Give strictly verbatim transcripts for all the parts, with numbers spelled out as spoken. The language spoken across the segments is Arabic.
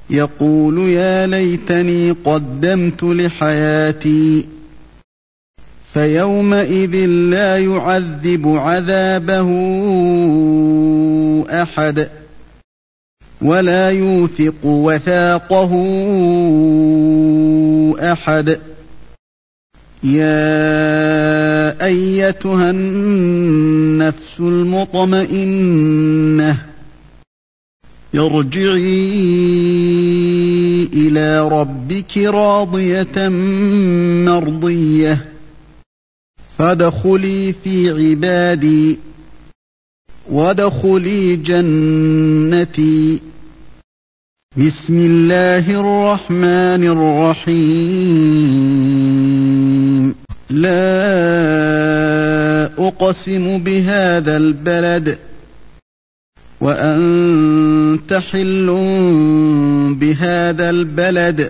يقول يا ليتني قدمت لحياتي فيومئذ لا يعذب عذابه أحد ولا يوثق وثاقه أحد. يا أيتها النفس المطمئنة ارجعي إلى ربك راضية مرضية فادخلي في عبادي وادخلي جنتي. بسم الله الرحمن الرحيم. لا أقسم بهذا البلد وأنت حل بهذا البلد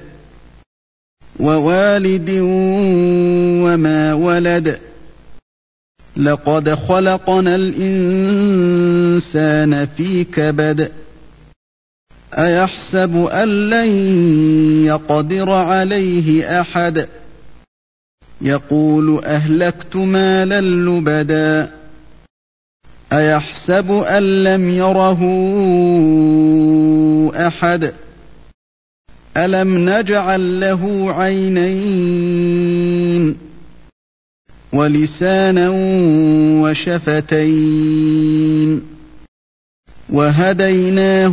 ووالد وما ولد لقد خلقنا الإنسان في كبد أيحسب أن لن يقدر عليه أحد يقول أهلكت مالا لبدا أيحسب أن لم يره أحد ألم نجعل له عينين ولسانا وشفتين وهديناه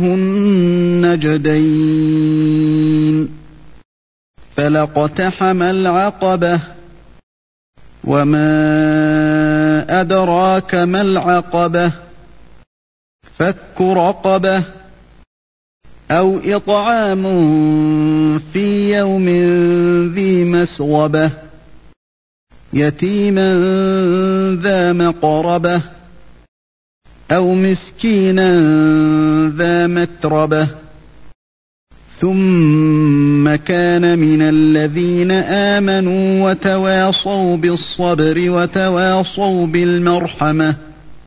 النجدين فلاقتحم العقبة وما أدراك ما العقبة فك رقبة أو إطعام في يوم ذي مسغبة يتيما ذا مقربة أو مسكينا ذا متربة ثم كان من الذين آمنوا وتواصوا بالصبر وتواصوا بالمرحمة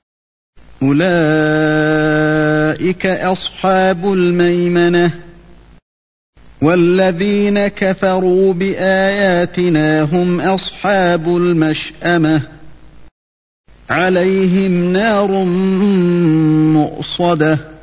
أولئك أصحاب الميمنة. والذين كفروا بآياتنا هم أصحاب المشأمة عليهم نار مؤصدة